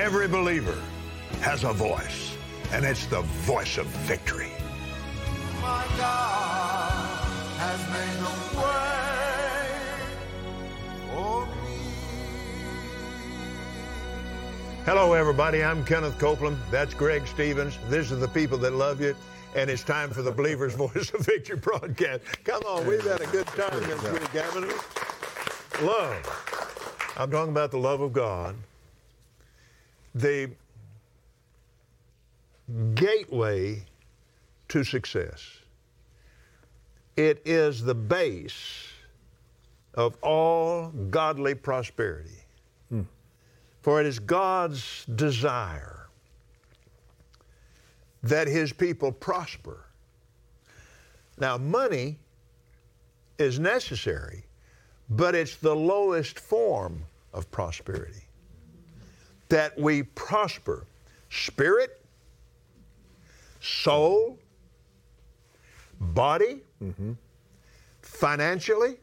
Every believer has a voice, and it's the voice of victory. My God has made a way for me. Hello, everybody. I'm Kenneth Copeland. That's Greg Stevens. These are the people that love you. And it's time for the Believer's Voice of Victory broadcast. Come on, we've had a good time this week, haven't we? Love. I'm talking about the love of God. The gateway to success. It is the base of all godly prosperity. For it is God's desire that His people prosper. Now, money is necessary, but it's the lowest form of prosperity. That we prosper spirit, soul, body, financially,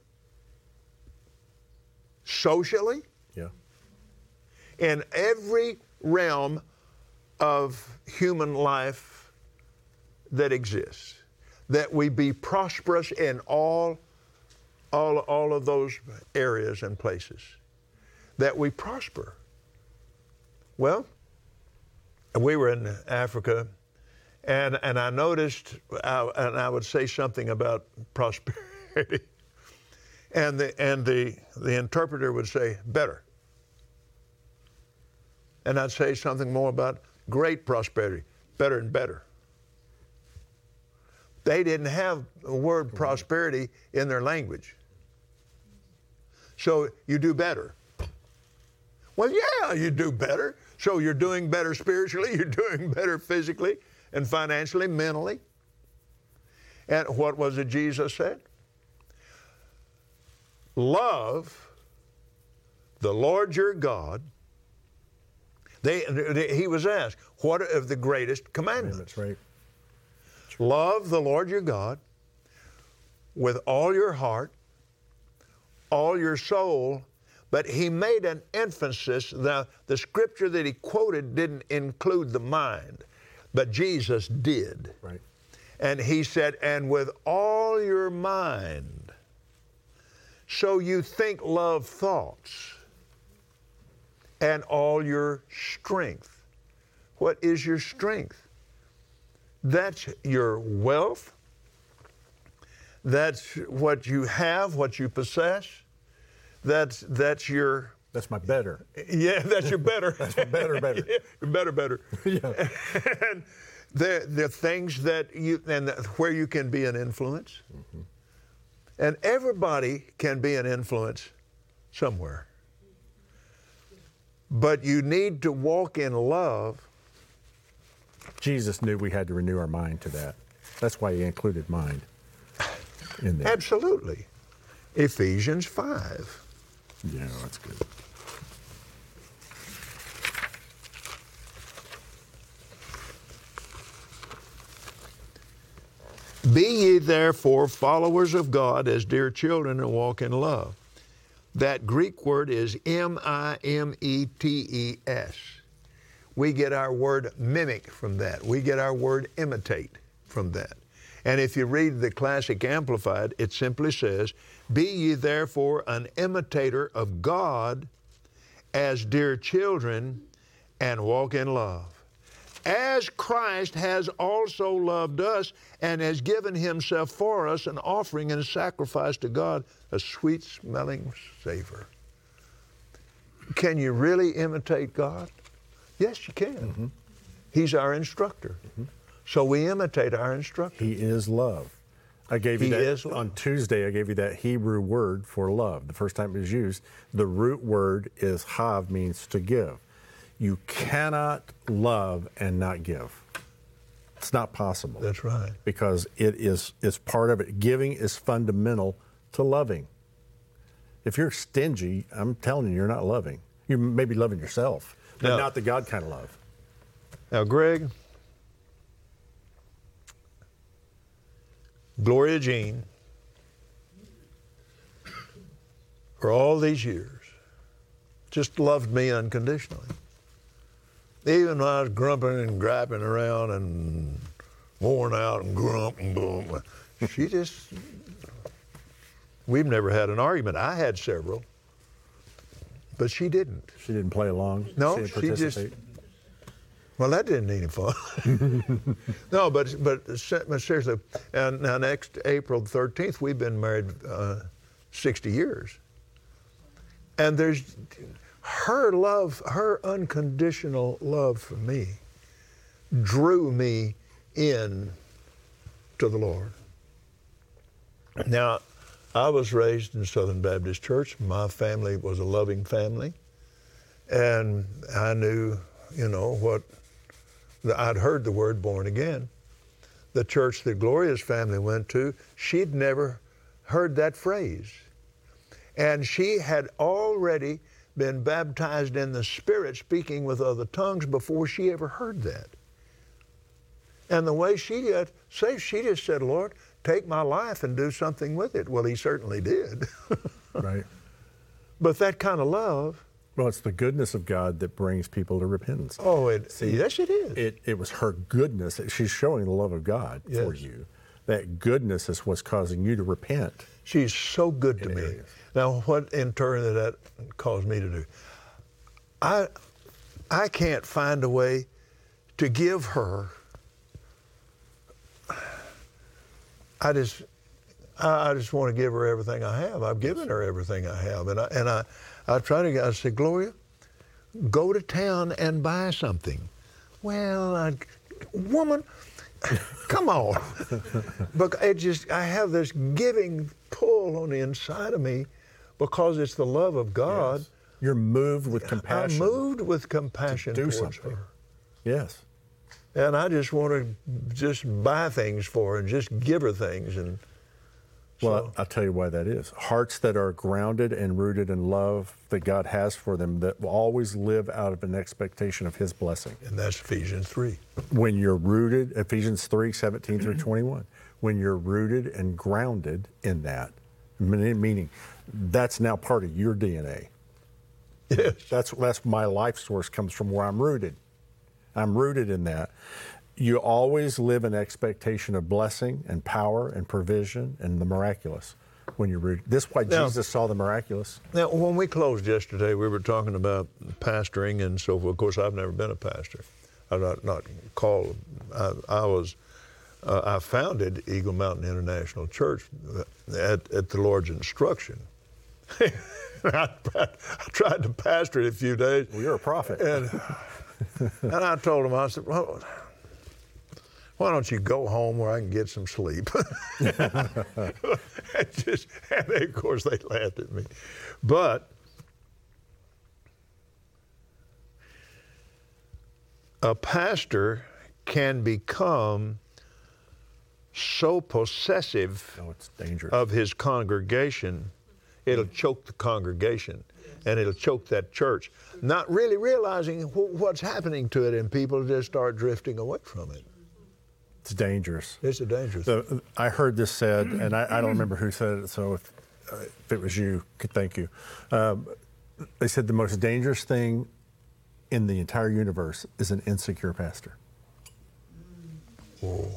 socially, in every realm of human life that exists. That we be prosperous in all of those areas and places. That we prosper. Well, we were in Africa, and I noticed, and I would say something about prosperity, and the interpreter would say, better. And I'd say something more about great prosperity, better and better. They didn't have the word prosperity in their language. So you do better. Well, yeah, you do better. So you're doing better spiritually, you're doing better physically and financially, mentally. And what was it Jesus said? Love the Lord your God. He was asked, what are the greatest commandments? That's right. Love the Lord your God with all your heart, all your soul, but he made an emphasis. The scripture that he quoted didn't include the mind, but Jesus did. Right. And he said, and with all your mind. So you think love thoughts. And all your strength. What is your strength? That's your wealth. That's what you have, what you possess. That's your... That's my better. Yeah, that's your better. That's my better. Yeah, better. Yeah. And the things that you, and where you can be an influence. And everybody can be an influence somewhere. But you need to walk in love. Jesus knew we had to renew our mind to that. That's why he included mind in there. Absolutely. Ephesians 5. Yeah, that's good. Be ye therefore followers of God as dear children and walk in love. That Greek word is M-I-M-E-T-E-S. We get our word mimic from that. We get our word imitate from that. And if you read the Classic Amplified, it simply says, be ye therefore an imitator of God as dear children and walk in love. As Christ has also loved us and has given himself for us an offering and a sacrifice to God, a sweet-smelling savor. Can you really imitate God? Yes, you can. He's our instructor. So we imitate our instructor. He is love. I gave you that on Tuesday. I gave you that Hebrew word for love. The first time it was used, the root word is hav, means to give. You cannot love and not give. It's not possible. That's right. Because it's part of it. Giving is fundamental to loving. If you're stingy, I'm telling you, you're not loving. You may be loving yourself, but not the God kind of love. Now, Greg, Gloria Jean, for all these years, just loved me unconditionally. Even when I was grumping and griping around and worn out and grumping, she just, we've never had an argument. I had several, but she didn't. She didn't play along? No, she just, participate? well, that didn't any fun. No, but seriously, and now next April 13th, we've been married 60 years. And there's her love, her unconditional love for me drew me in to the Lord. Now, I was raised in Southern Baptist Church. My family was a loving family. And I knew, I'd heard the word born again. The church that Gloria's family went to, she'd never heard that phrase. And she had already been baptized in the Spirit, speaking with other tongues, before she ever heard that. And the way she got saved, she just said, Lord, take my life and do something with it. Well, he certainly did. Right. But that kind of love. Well, it's the goodness of God that brings people to repentance. Oh, yes, it is. It was her goodness. She's showing the love of God for you. That goodness is what's causing you to repent. She's so good to me. Areas. Now, what in turn did that cause me to do? I can't find a way to give her. I just want to give her everything I have. I've given her everything I have, and I try to. I said, Gloria, go to town and buy something. Well, woman, come on. But I have this giving pull on the inside of me because it's the love of God. Yes. You're moved with compassion. I'm moved with compassion to do towards something. her. Yes. And I just want to just buy things for her and just give her things. And well, I'll tell you why that is. Hearts that are grounded and rooted in love that God has for them, that will always live out of an expectation of His blessing. And that's Ephesians 3. When you're rooted, Ephesians 3, 17 through 21, when you're rooted and grounded in that, meaning that's now part of your DNA. Yes. That's my life source comes from where I'm rooted. I'm rooted in that. You always live in expectation of blessing and power and provision and the miraculous when you're rooted. This is why Jesus saw the miraculous. Now, when we closed yesterday, we were talking about pastoring and so forth. Of course, I've never been a pastor. I'm not called. I founded Eagle Mountain International Church at the Lord's instruction. I tried to pastor it a few days. Well, you're a prophet. And I told him, I said, well, why don't you go home where I can get some sleep? And of course, they laughed at me. But a pastor can become so possessive it's dangerous. of his congregation, it'll choke the congregation. And it'll choke that church, not really realizing what's happening to it, and people just start drifting away from it. It's dangerous. It's a dangerous thing. I heard this said, and I don't remember who said it, so if it was you, thank you. They said the most dangerous thing in the entire universe is an insecure pastor. Oh.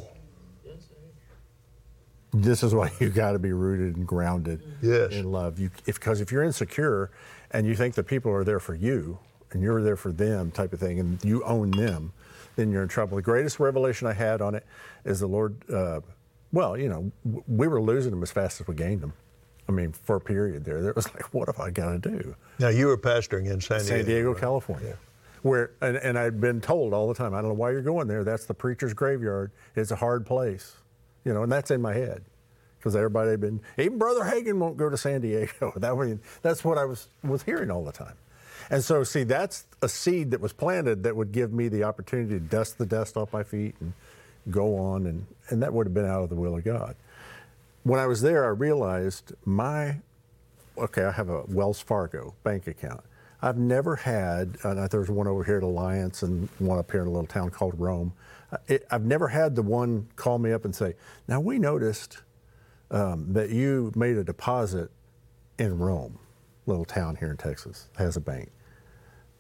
This is why you got to be rooted and grounded in love. Because if you're insecure and you think the people are there for you and you're there for them type of thing and you own them, then you're in trouble. The greatest revelation I had on it is the Lord, we were losing them as fast as we gained them. I mean, for a period there. It was like, what have I got to do? Now, you were pastoring in San Diego, right? California. Where, and I'd been told all the time, I don't know why you're going there. That's the preacher's graveyard. It's a hard place. And that's in my head. Because everybody had been, even Brother Hagin won't go to San Diego. That's what I was hearing all the time. And so, see, that's a seed that was planted that would give me the opportunity to dust the dust off my feet and go on, and that would have been out of the will of God. When I was there, I realized I have a Wells Fargo bank account. I've never had, there's one over here at Alliance and one up here in a little town called Rome. I've never had the one call me up and say, now we noticed that you made a deposit in Rome, little town here in Texas, has a bank.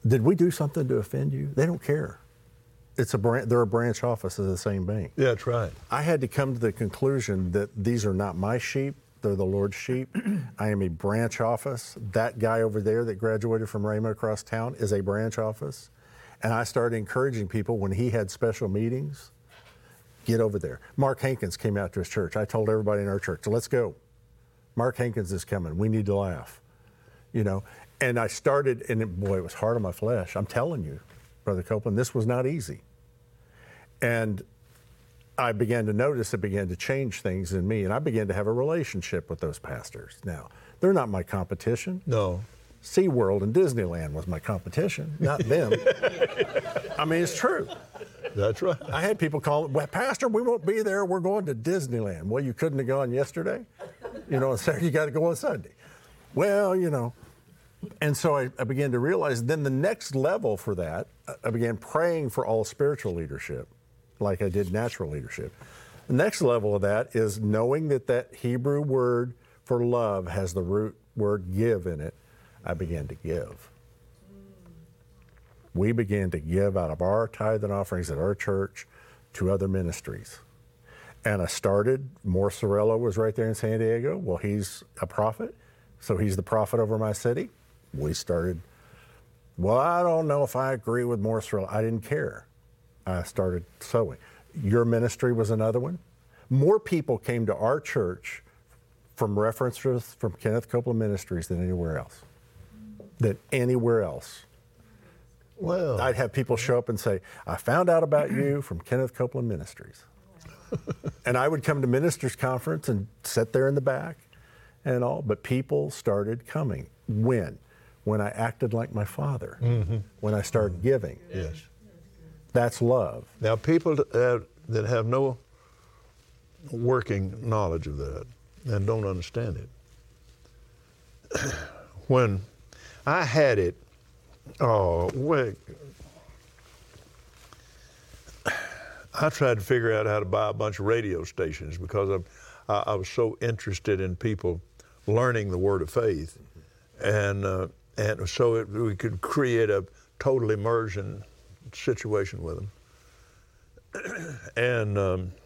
Did we do something to offend you? They don't care. They're a branch office of the same bank. Yeah, that's right. I had to come to the conclusion that these are not my sheep. They're the Lord's sheep. I am a branch office. That guy over there that graduated from Rhema across town is a branch office. And I started encouraging people when he had special meetings, get over there. Mark Hankins came out to his church. I told everybody in our church, let's go. Mark Hankins is coming. We need to laugh. You know, and I started, and it was hard on my flesh. I'm telling you, Brother Copeland, this was not easy. And I began to notice it began to change things in me, and I began to have a relationship with those pastors. Now, they're not my competition. No. SeaWorld and Disneyland was my competition, not them. I mean, it's true. That's right. I had people call, well, Pastor, we won't be there. We're going to Disneyland. Well, you couldn't have gone yesterday. You know, on Saturday, you got to go on Sunday. Well, you know. And so I began to realize then the next level for that, I began praying for all spiritual leadership, like I did natural leadership. The next level of that is knowing that Hebrew word for love has the root word give in it. I began to give. We began to give out of our tithe and offerings at our church to other ministries. And I started, Morcerello was right there in San Diego. Well, he's a prophet, so he's the prophet over my city. We started, well, I don't know if I agree with Morcerello. I didn't care. I started sowing. Your ministry was another one. More people came to our church from references from Kenneth Copeland Ministries than anywhere else. Well, I'd have people show up and say, I found out about you from Kenneth Copeland Ministries. And I would come to ministers' conference and sit there in the back and all, but people started coming. When? When I acted like my father, when I started giving. Yes. That's love. Now, people that have no working knowledge of that and don't understand it, when I had it, I tried to figure out how to buy a bunch of radio stations because I was so interested in people learning the word of faith. And so we could create a total immersion situation with them. And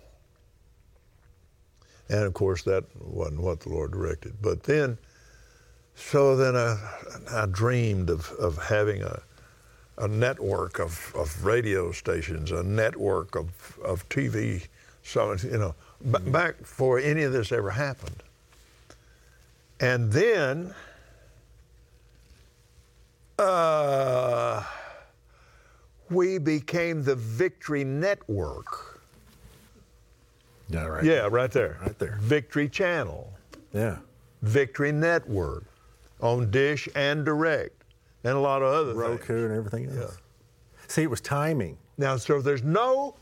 of course, that wasn't what the Lord directed. But then, I dreamed of having a network of radio stations, a network of TV, so, you know, back before any of this ever happened. And then, we became the Victory Network. Yeah, right. Yeah, right there. Right there. Victory Channel. Yeah. Victory Network on Dish and Direct and a lot of other Roku things. and everything else. Yeah. See, it was timing. Now, so there's no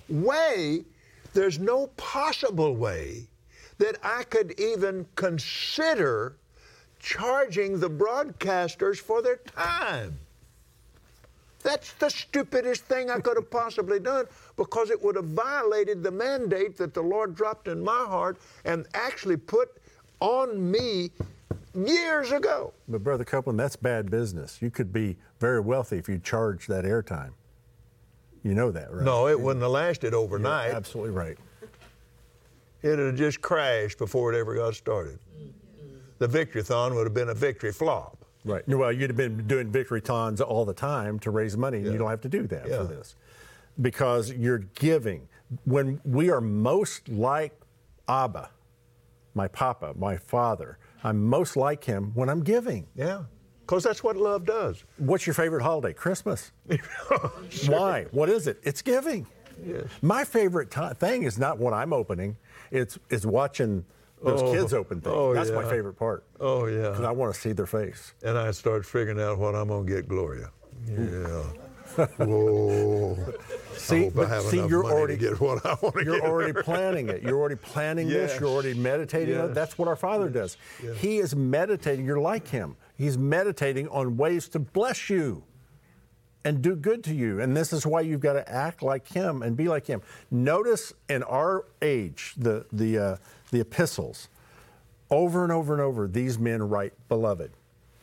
possible way that I could even consider charging the broadcasters for their time. That's the stupidest thing I could have possibly done, because it would have violated the mandate that the Lord dropped in my heart and actually put on me years ago. But Brother Copeland, that's bad business. You could be very wealthy if you charge that airtime. You know that, right? No, it wouldn't have lasted overnight. You're absolutely right. It would have just crashed before it ever got started. The Victory-thon would have been a victory flop. Right. Well, you'd have been doing Victory-tons all the time to raise money, and you don't have to do that for this. Because you're giving. When we are most like Abba, my papa, my father, I'm most like him when I'm giving. Yeah, because that's what love does. What's your favorite holiday? Christmas. Sure. Why? What is it? It's giving. Yes. My favorite thing is not what I'm opening. It's watching those kids open things. That's my favorite part. Oh, yeah. Because I want to see their face. And I start figuring out what I'm going to get Gloria. Yeah. Whoa. See, you're already to get what I want to get. You're already planning it. You're already planning this. You're already meditating on it. That's what our Father does. Yes. He is meditating. You're like him. He's meditating on ways to bless you and do good to you. And this is why you've got to act like him and be like him. Notice in our age, the epistles, over and over and over, these men write, beloved,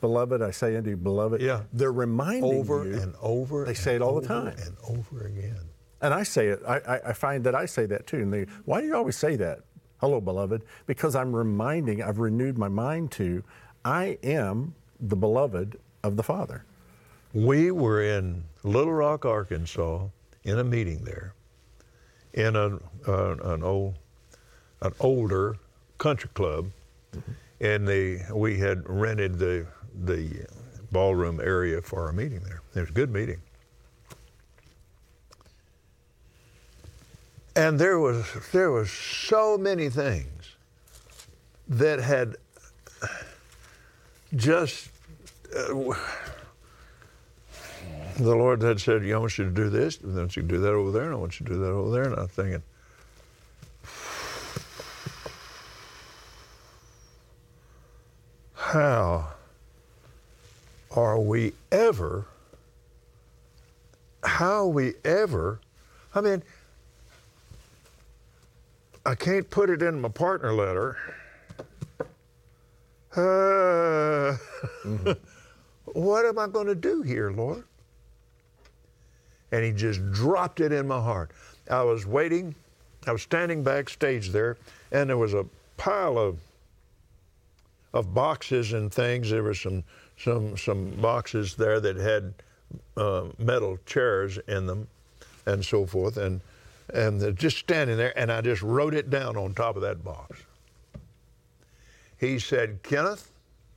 beloved, I say unto you, beloved. Yeah. They're reminding over you. and over. They say it all the time. And over again. And I say it. I find that I say that too. And they, why do you always say that? Hello, beloved. Because I've renewed my mind to, I am the beloved of the Father. We were in Little Rock, Arkansas, in a meeting there, in an older country club, and we had rented the ballroom area for our meeting there. It was a good meeting. And there was so many things that had just the Lord had said, I want you to do this, and I want you to do that over there, and I want you to do that over there. And I'm thinking, how are we ever, I mean, I can't put it in my partner letter. What am I going to do here, Lord? And he just dropped it in my heart. I was standing backstage there, and there was a pile of boxes and things. There were some boxes there that had metal chairs in them and so forth, and they're just standing there, and I just wrote it down on top of that box. He said, Kenneth,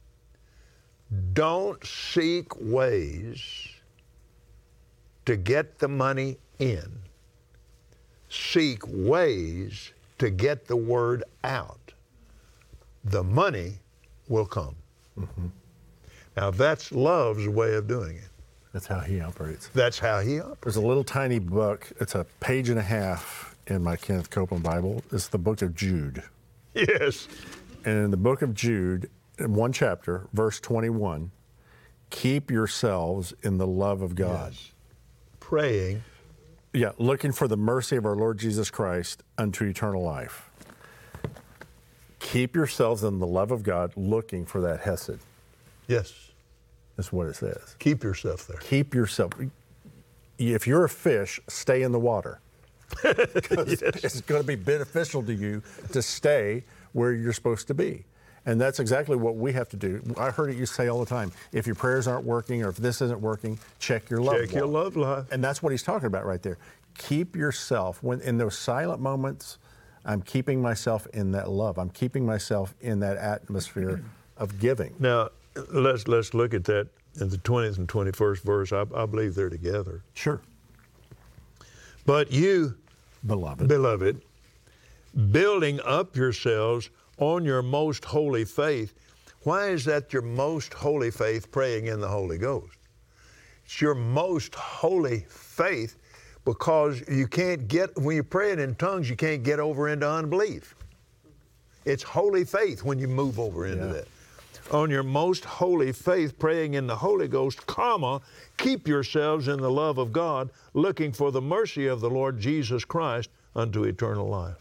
don't seek ways to get the money in. Seek ways to get the word out. The money will come. Mm-hmm. Now that's love's way of doing it. That's how he operates. That's how he operates. There's a little tiny book. It's a page and a half in my Kenneth Copeland Bible. It's the book of Jude. Yes. And in the book of Jude, in one chapter, verse 21, keep yourselves in the love of God. Yes. Praying. Yeah, looking for the mercy of our Lord Jesus Christ unto eternal life. Keep yourselves in the love of God, looking for that hesed. Yes. That's what it says. Keep yourself there. Keep yourself. If you're a fish, stay in the water. Because Yes. it's going to be beneficial to you to stay where you're supposed to be. And that's exactly what we have to do. I heard it you say all the time, if your prayers aren't working or if this isn't working, check your love life. Check your love life. And that's what he's talking about right there. Keep yourself, when in those silent moments, I'm keeping myself in that love. I'm keeping myself in that atmosphere of giving. Now, let's look at that in the 20th and 21st verse. I believe they're together. Sure. But you, Beloved, building up yourselves on your most holy faith. Why is that your most holy faith, praying in the Holy Ghost? It's your most holy faith because you can't get, when you're praying in tongues, you can't get over into unbelief. It's holy faith when you move over into that. On your most holy faith, praying in the Holy Ghost, keep yourselves in the love of God, looking for the mercy of the Lord Jesus Christ unto eternal life.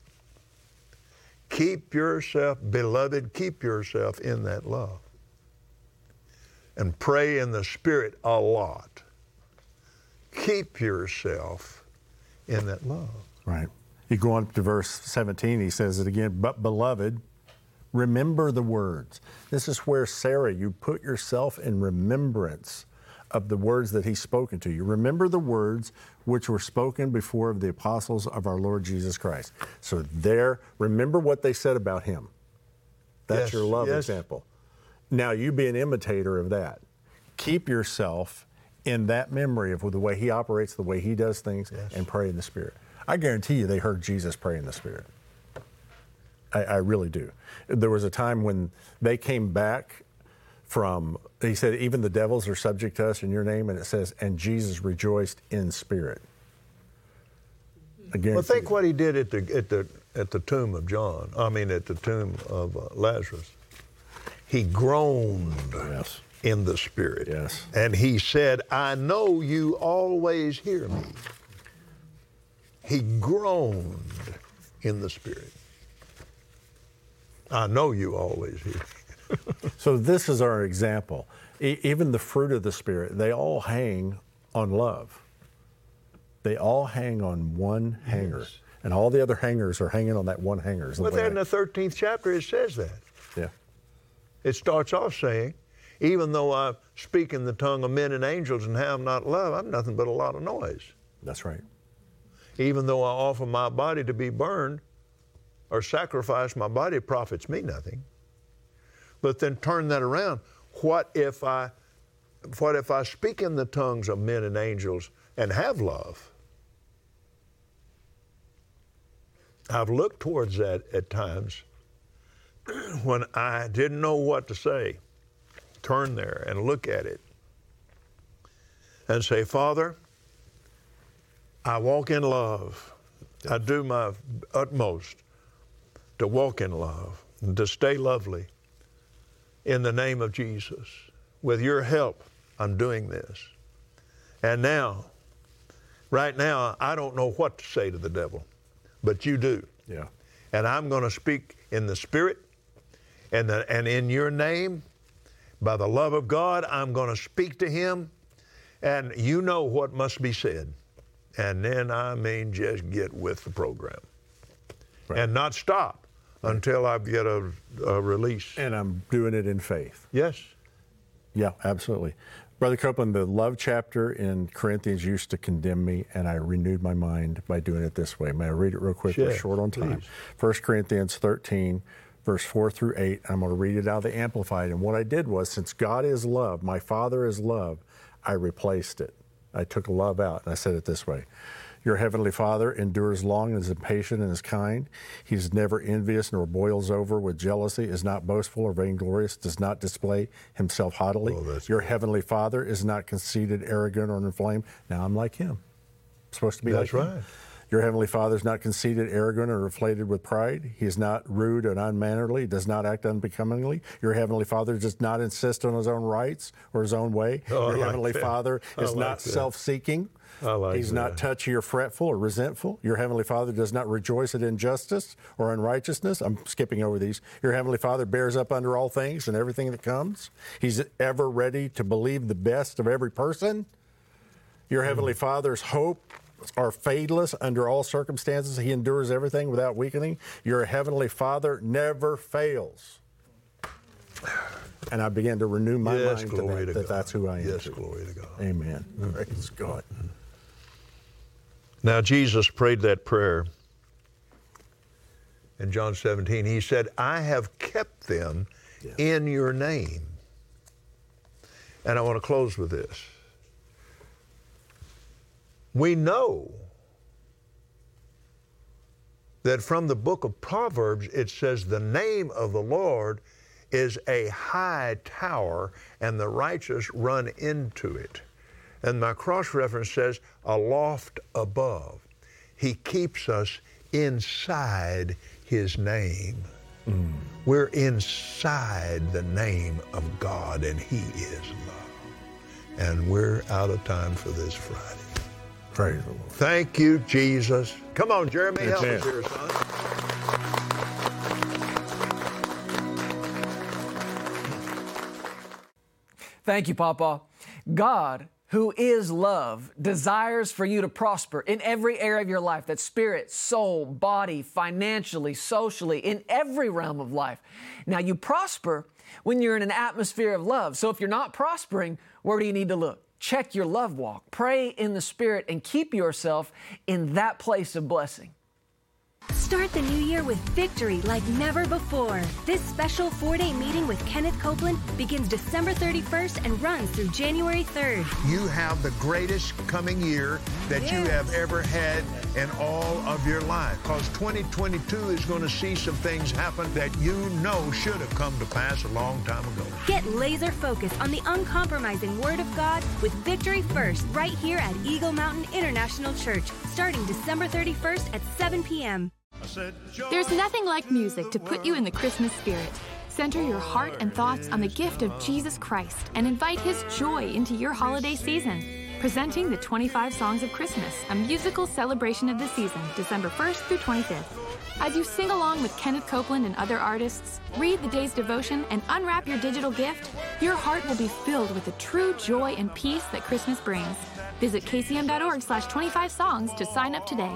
Keep yourself, beloved, keep yourself in that love. And pray in the Spirit a lot. Keep yourself in that love. right. You go on to verse 17, he says it again, but beloved, remember the words. This is where, Sarah, you put yourself in remembrance of the words that he's spoken to you. Remember the words which were spoken before of the apostles of our Lord Jesus Christ. So there, remember what they said about him. That's Yes, your love yes. example. Now you be an imitator of that. Keep yourself in that memory of the way he operates, the way he does things, and pray in the Spirit. I guarantee you they heard Jesus pray in the Spirit. I really do. There was a time when they came back from, he said, even the devils are subject to us in your name, and it says, and Jesus rejoiced in spirit. Again, Well, think what he did at the tomb of John. I mean, at the tomb of Lazarus. He groaned Yes. in the Spirit. Yes. And he said, I know you always hear me. He groaned in the Spirit. I know you always hear me. So this is our example. Even the fruit of the Spirit, they all hang on love. They all hang on one hanger. Yes. And all the other hangers are hanging on that one hanger. Well, there in the 13th chapter, it says that. Yeah. It starts off saying, even though I speak in the tongue of men and angels and have not love, I'm nothing but a lot of noise. That's right. Even though I offer my body to be burned or sacrifice my body, it profits me nothing. But then turn that around. What if I speak in the tongues of men and angels and have love? I've looked towards that at times when I didn't know what to say. Turn there and look at it and say, Father, I walk in love. I do my utmost to walk in love and to stay lovely in the name of Jesus. With your help, I'm doing this. And now, right now, I don't know what to say to the devil, but you do. Yeah. And I'm going to speak in the Spirit and in your name. By the love of God, I'm going to speak to him, and you know what must be said. And then, just get with the program. Right. And not stop until I get a release. And I'm doing it in faith. Yes. Yeah, absolutely. Brother Copeland, the love chapter in Corinthians used to condemn me, and I renewed my mind by doing it this way. May I read it real quick? We're short on time. Please. 1 Corinthians 13, verse 4 through 8. I'm going to read it out of the Amplified. And what I did was, since God is love, my Father is love, I replaced it. I took love out, and I said it this way. Your heavenly Father endures long and is patient and is kind. He is never envious nor boils over with jealousy, is not boastful or vainglorious, does not display himself haughtily. Your heavenly Father is not conceited, arrogant, or inflamed. Now I'm like him. I'm supposed to be like him. That's right. Your heavenly Father is not conceited, arrogant, or inflated with pride. He is not rude and unmannerly, does not act unbecomingly. Your heavenly Father does not insist on his own rights or his own way. Your heavenly Father is not self-seeking. He's not touchy or fretful or resentful. Your heavenly Father does not rejoice at injustice or unrighteousness. I'm skipping over these. Your heavenly Father bears up under all things and everything that comes. He's ever ready to believe the best of every person. Your heavenly Father's hope are fadeless under all circumstances. He endures everything without weakening. Your heavenly Father never fails. And I began to renew my mind to that that's who I am. Yes, glory to God. Amen. Praise God. Now, Jesus prayed that prayer in John 17. He said, I have kept them in your name. And I want to close with this. We know that from the book of Proverbs, it says the name of the Lord is a high tower, and the righteous run into it. And my cross-reference says, aloft above. He keeps us inside his name. We're inside the name of God, and he is love. And we're out of time for this Friday. Praise the Lord. Thank you, Jesus. Come on, Jeremy, help us here, son. Thank you, Papa. God, who is love, desires for you to prosper in every area of your life. That's spirit, soul, body, financially, socially, in every realm of life. Now, you prosper when you're in an atmosphere of love. So if you're not prospering, where do you need to look? Check your love walk. Pray in the Spirit and keep yourself in that place of blessing. Start the new year with victory like never before. This special 4-day meeting with Kenneth Copeland begins December 31st and runs through January 3rd. You have the greatest coming year that you have ever had in all of your life. Because 2022 is going to see some things happen that you know should have come to pass a long time ago. Get laser focused on the uncompromising Word of God with Victory First right here at Eagle Mountain International Church, starting December 31st at 7 p.m. There's nothing like music to put you in the Christmas spirit. Center your heart and thoughts on the gift of Jesus Christ and invite His joy into your holiday season. Presenting the 25 Songs of Christmas, a musical celebration of the season, December 1st through 25th. As you sing along with Kenneth Copeland and other artists, read the day's devotion, and unwrap your digital gift, your heart will be filled with the true joy and peace that Christmas brings. Visit kcm.org/25songs to sign up today.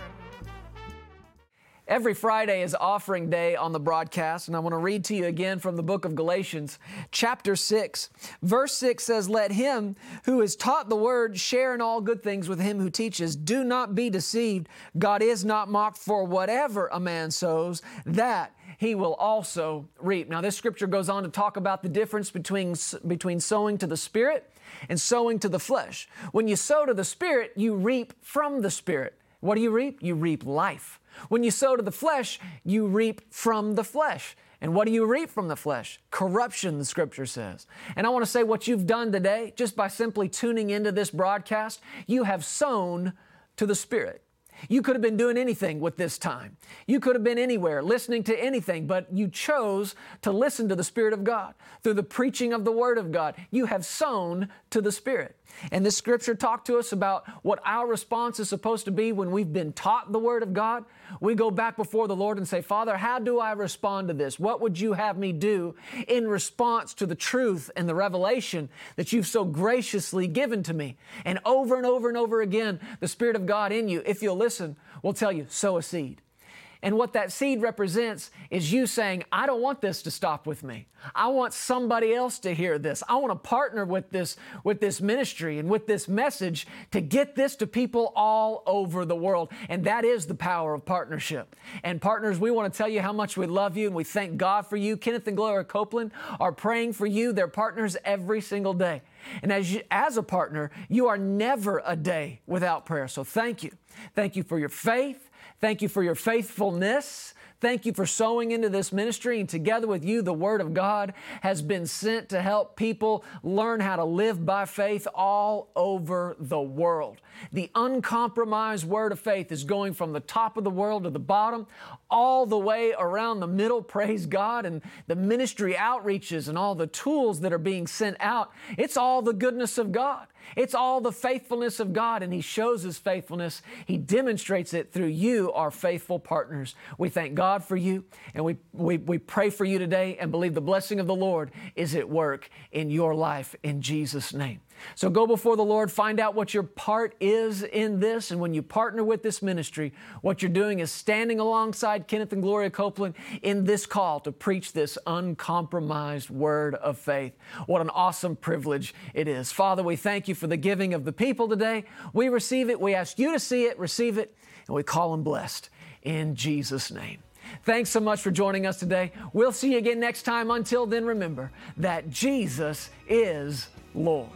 Every Friday is offering day on the broadcast, and I want to read to you again from the book of Galatians, chapter 6. Verse 6 says, "Let him who is taught the word share in all good things with him who teaches. Do not be deceived. God is not mocked, for whatever a man sows, that he will also reap." Now, this scripture goes on to talk about the difference between sowing to the Spirit and sowing to the flesh. When you sow to the Spirit, you reap from the Spirit. What do you reap? You reap life. When you sow to the flesh, you reap from the flesh. And what do you reap from the flesh? Corruption, the scripture says. And I want to say what you've done today, just by simply tuning into this broadcast, you have sown to the Spirit. You could have been doing anything with this time. You could have been anywhere, listening to anything, but you chose to listen to the Spirit of God. Through the preaching of the Word of God, you have sown to the Spirit. And this scripture talked to us about what our response is supposed to be when we've been taught the Word of God. We go back before the Lord and say, Father, how do I respond to this? What would you have me do in response to the truth and the revelation that you've so graciously given to me? And over and over and over again, the Spirit of God in you, if you'll listen, will tell you, sow a seed. And what that seed represents is you saying, I don't want this to stop with me. I want somebody else to hear this. I want to partner with this ministry and with this message to get this to people all over the world. And that is the power of partnership. And partners, we want to tell you how much we love you and we thank God for you. Kenneth and Gloria Copeland are praying for you. They're partners every single day. And as a partner, you are never a day without prayer. So thank you. Thank you for your faith. Thank you for your faithfulness. Thank you for sowing into this ministry. And together with you, the Word of God has been sent to help people learn how to live by faith all over the world. The uncompromised Word of faith is going from the top of the world to the bottom, all the way around the middle, praise God, and the ministry outreaches and all the tools that are being sent out. It's all the goodness of God. It's all the faithfulness of God, and He shows His faithfulness. He demonstrates it through you, our faithful partners. We thank God for you, and we pray for you today and believe the blessing of the Lord is at work in your life in Jesus' name. So go before the Lord, find out what your part is in this, and when you partner with this ministry, what you're doing is standing alongside Kenneth and Gloria Copeland in this call to preach this uncompromised word of faith. What an awesome privilege it is. Father, we thank you for the giving of the people today. We receive it. We ask you to see it, receive it, and we call them blessed in Jesus' name. Thanks so much for joining us today. We'll see you again next time. Until then, remember that Jesus is Lord.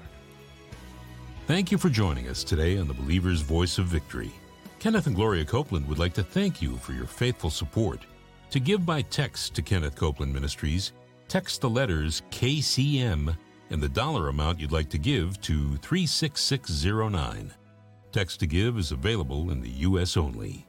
Thank you for joining us today on the Believer's Voice of Victory. Kenneth and Gloria Copeland would like to thank you for your faithful support. To give by text to Kenneth Copeland Ministries, text the letters KCM and the dollar amount you'd like to give to 36609. Text to give is available in the U.S. only.